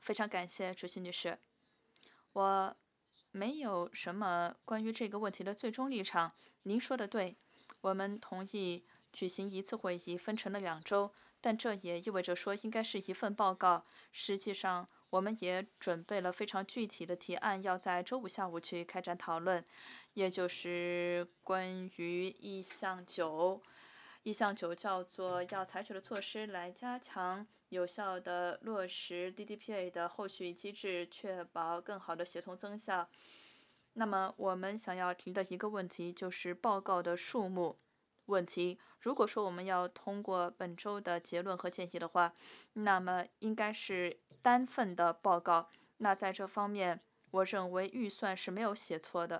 非常感谢主席女士。我没有什么关于这个问题的最终立场。您说的对，我们同意举行一次会议，分成了2周，但这也意味着说应该是一份报告。实际上，我们也准备了非常具体的提案，要在周五下午去开展讨论，也就是关于意向9。意向9叫做要采取的措施来加强有效的落实 DDPA 的后续机制，确保更好的协同增效。那么我们想要提的一个问题就是报告的数目问题。如果说我们要通过本周的结论和建议的话，那么应该是单份的报告。那在这方面，我认为预算是没有写错的。